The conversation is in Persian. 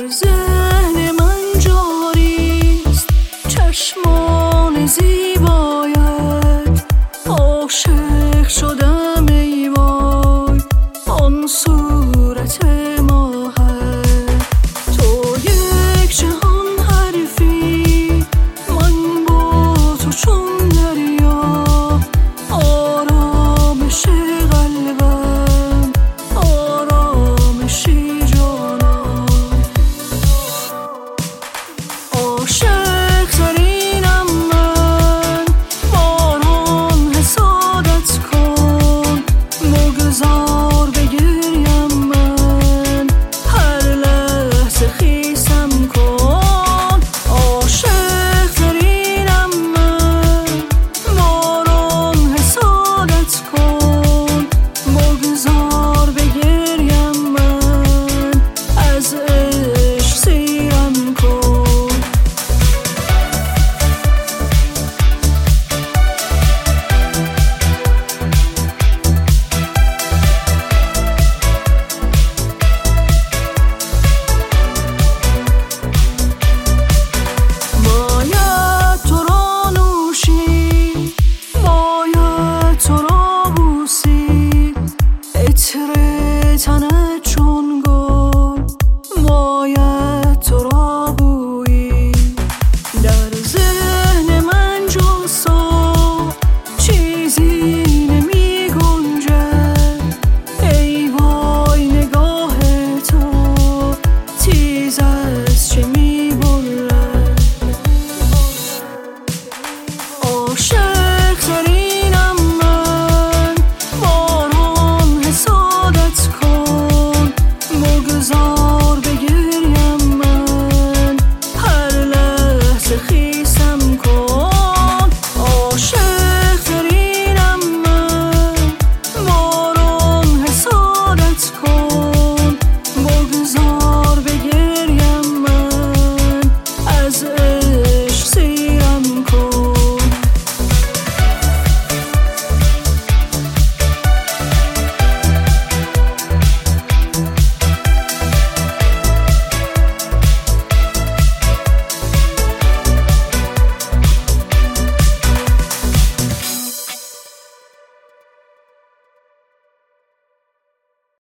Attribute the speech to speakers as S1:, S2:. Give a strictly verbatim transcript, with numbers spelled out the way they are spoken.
S1: ذهن من جاریست چشمان زیبایت، عاشق شدم ای وای آن صورت ماهت. تو یک جهان حریفی، من با تو چون دریا، آرامش قلبم آرامشی جانم. عاشق ترینم من، باران حسادت کن، مگذار بگریم من، هر لحظه خیسم کن. عاشق ترینم من، باران حسادت کن، مگذار بگریم من، از عشق سیرم کن. باید تو را نوشی، باید تو را بوسی، عطر تنت چون گل باید تو را بویی. در ذهن من جز تو چیزی نمی گنجد، ای وای نگاه تو تیز از چه می برد. عاشق